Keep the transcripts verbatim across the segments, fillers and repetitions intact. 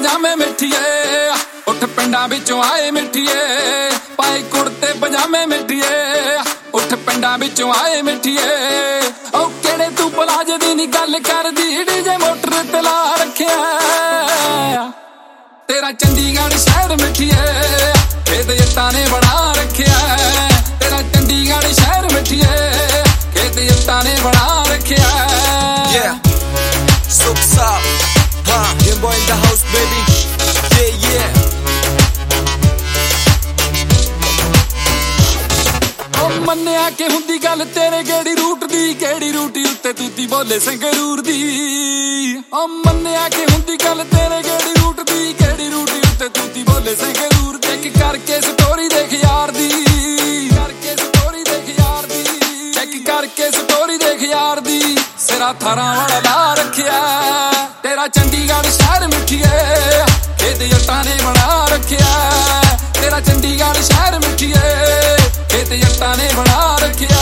ਪਜਾਮੇ ਮਿੱਠੀਏ ਉੱਠ ਪਿੰਡਾਂ ਵਿੱਚੋਂ ਆਏ ਮਿੱਠੀਏ ਪਾਏ ਕੁੜਤੇ ਪਜਾਮੇ ਮਿੱਠੀਏ ਉੱਠ ਪਿੰਡਾਂ ਵਿੱਚੋਂ ਆਏ ਮਿੱਠੀਏ ਉਹ ਕਿਹੜੇ ਤੂੰ ਪਲਾਜ ਦੀ ਨੀ ਗੱਲ ਕਰਦੀ ਡੀਜੇ ਮੋਟਰ ਤੇ ਲਾ ਰੱਖਿਆ ਤੇਰਾ ਚੰਡੀਗੜ੍ਹ ਸ਼ਹਿਰ ਮਿੱਠੀਏ ਖੇਤ ਜੱਟਾਂ ਨੇ ਬਣਾ ਰੱਖਿਆ ਤੇਰਾ ਚੰਡੀਗੜ੍ਹ ਸ਼ਹਿਰ ਮਿੱਠੀਏ ਖੇਤ ਜੱਟਾਂ ਨੇ ਬਣਾ ਰੱਖਿਆ Yeah, so soft, huh? Young boy in the house, baby. Yeah, yeah. ਮੰਨਿਆ ਕਿ ਹੁੰਦੀ ਗੱਲ ਤੇਰੇ ਕਿਹੜੀ ਰੂਟ ਦੀ ਕਿਹੜੀ ਰੂਟੀ ਉੱਤੇ ਤੂਤੀ ਬੋਲੇ ਸੰਗਰੂਰ ਦੀ ਓ ਮੰਨਿਆ ਕਿ ਹੁੰਦੀ ਗੱਲ ਤੇਰੇ ਕਿਹੜੀ ਰੂਟ ਦੀ ਕਿਹੜੀ ਰੂਟੀ ਉੱਤੇ ਤੂਤੀ ਬੋਲੇ ਸੰਗਰੂਰ ਚੈੱਕ ਕਰਕੇ ਸਟੋਰੀ ਦੇਖ ਯਾਰ ਦੀ ਕਰਕੇ ਸਟੋਰੀ ਦੇਖ ਯਾਰ ਦੀ ਚੈੱਕ ਕਰਕੇ ਸਟੋਰੀ ਦੇਖ ਯਾਰ ਦੀ ਸਿਰਾ ਥਾਰਾਂ ਵਾਲਾ ਲਾ ਰੱਖਿਆ ਤੇਰਾ ਚੰਡੀਗੜ੍ਹ ਸ਼ਹਿਰ ਮਿੱਠੀਏ ਖੇਤ ਜੱਟਾਂ ਨੇ ਬਣਾ ਰੱਖਿਆ ਤੇਰਾ ਚੰਡੀਗੜ੍ਹ ਸ਼ਹਿਰ ਮਿੱਠੀਏ ਖੇਤ ਜੱਟਾਂ ਨੇ ਬਣਾ ਰੱਖਿਆ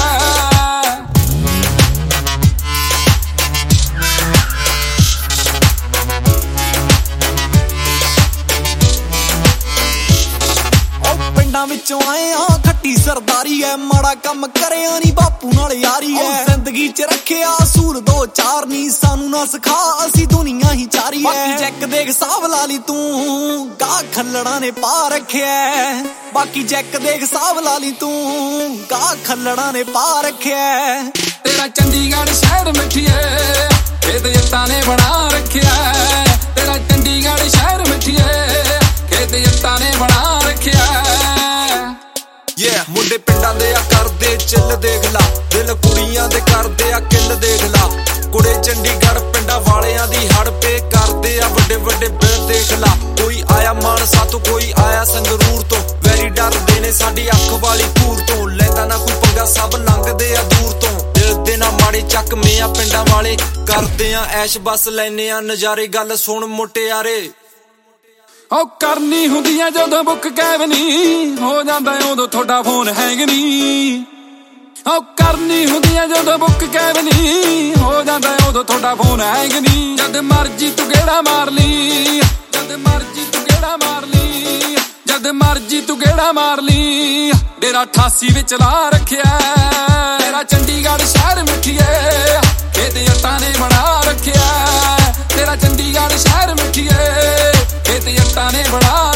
ਉਹ ਪਿੰਡਾਂ ਵਿੱਚੋਂ ਆਏ ਆ ਖੱਟੀ ਸਰਦਾਰੀ ਐ ਮਾੜਾ ਕੰਮ ਕਰਿਆ ਨੀ ਬਾਪੂ ਨਾਲ ਯਾਰੀ ਐ ਜ਼ਿੰਦਗੀ ਚ ਰੱਖਿਆ ਅਸੂਲ ਦੋ ਚਾਰ ਨੀ ਸਾਨੂੰ ਨਾ ਸਿਖਾ ਅਸੀਂ ਦੁਨੀਆ ਹੀ ਚਾਰੀ ਐ ਬਾਕੀ ਜੈਕ ਦੇਖ ਹਿਸਾਬ ਲਾ ਲਈ ਤੂੰ ਗਾ ਖੱਲੜਾਂ ਨੇ ਪਾ ਰੱਖਿਆ ਬਾਕੀ ਜੈਕ ਦੇਖ ਹਿਸਾਬ ਲਾ ਲਈ ਤੂੰ ਗਾ ਖੱਲੜਾਂ ਨੇ ਪਾ ਰੱਖਿਆ ਤੇਰਾ ਚੰਡੀਗੜ੍ਹ ਸ਼ਹਿਰ ਮਿੱਠੀਏ ਖੇਤ ਜੱਟਾਂ ਨੇ ਬਣਾ ਰੱਖਿਆ ਤੇਰਾ ਚੰਡੀਗੜ੍ਹ ਸ਼ਹਿਰ ਮਿੱਠੀਏ ਖੇਤ ਜੱਟਾਂ ਨੇ ਬਣਾ ਰੱਖਿਆ Yeah, ਮੁੰਡੇ ਪਿੰਡਾਂ ਦੇ ਆ ਕਰਦੇ ਚਿੱਲ ਦੇਖ ਲਾ ਦਿਲ ਕੁੜੀਆਂ ਦੇ ਕਰਦੇ ਆ ਕਿੱਲ ਦੇਖ ਲਾ ਕੁੜੇ ਚੰਡੀਗੜ੍ਹ ਪਿੰਡਾਂ ਵਾਲਿਆਂ ਦੀ ਹੜ ਪੇ ਕਰਦੇ ਆ ਵੱਡੇ ਵੱਡੇ ਬਿੱਲ ਦੇਖ ਲਾ ਕੋਈ ਆਇਆ ਮਾਨਸਾ ਤੋਂ ਕੋਈ ਆਇਆ ਸੰਗਰੂਰ ਤੋਂ ਵੈਰੀ ਡਰਦੇ ਨੇ ਸਾਡੀ ਅੱਖ ਵਾਲੀ ਕੂਰ ਤੋਂ ਲੈਂਦਾ ਨਾ ਕੋਈ ਪੰਗਾ ਸਭ ਲੰਘਦੇ ਆ ਦੂਰ ਤੋਂ ਦਿਲ ਦੇ ਨਾ ਮਾੜੇ ਚੱਕਵੇਂ ਆ ਪਿੰਡਾਂ ਵਾਲੇ ਕਰਦੇ ਆ ਐਸ਼ ਬਸ ਲੈਨੇ ਆ ਨਜ਼ਾਰੇ ਗੱਲ ਸੁਣ ਮੁਟਿਆਰੇ ਉਹ ਕਰਨੀ ਹੁੰਦੀਆਂ ਜਦੋਂ ਬੁੱਕ ਕੈਬ ਨੀ ਹੋ ਜਾਂਦਾ ਉਦੋਂ ਤੁਹਾਡਾ ਫੋਨ ਹੈਂਗ ਨੀ ਉਹ ਕਰਨੀ ਹੁੰਦੀਆਂ ਜਦੋਂ ਬੁੱਕ ਕੈਬ ਨੀ ਹੋ ਜਾਂਦਾ ਉਦੋਂ ਤੁਹਾਡਾ ਫੋਨ ਹੈਂਗ ਨੀ ਜਦ ਮਰਜੀ ਤੂੰ ਗੇੜਾ ਮਾਰ ਲਈ ਜਦ ਮਰਜੀ ਤੂੰ ਗੇੜਾ ਮਾਰ ਲਈ ਜਦ ਮਰਜੀ ਤੂੰ ਗੇੜਾ ਮਾਰ ਲਈ ਡੇਰਾ ਅਠਾਸੀ ਵਿੱਚ ਲਾ ਰੱਖਿਆ ਤੇਰਾ ਚੰਡੀਗੜ੍ਹ ਸ਼ਹਿਰ ਮਿੱਠੀਏ ਖੇਤ ਜੱਟਾਂ ਨੇ ਬਣਾ ਰੱਖਿਆ ਤੇਰਾ ਚੰਡੀਗੜ੍ਹ ਸ਼ਹਿਰ ਮਿੱਠੀਏ ਖੇਤ ਜੱਟਾਂ ਨੇ ਬਣਾ